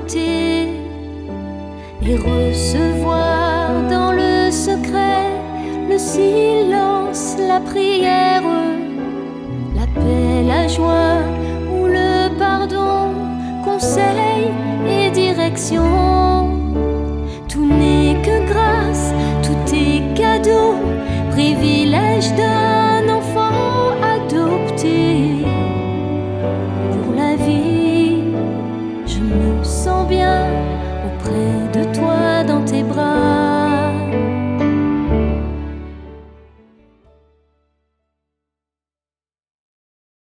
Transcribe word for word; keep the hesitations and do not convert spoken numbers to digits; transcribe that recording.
côté et recevoir dans le secret le silence, la prière, la paix, la joie ou le pardon, conseil et direction. Tout n'est que grâce, tout est cadeau, privilège d'un enfant adopté. Pour la vie, je me sens bien auprès de toi.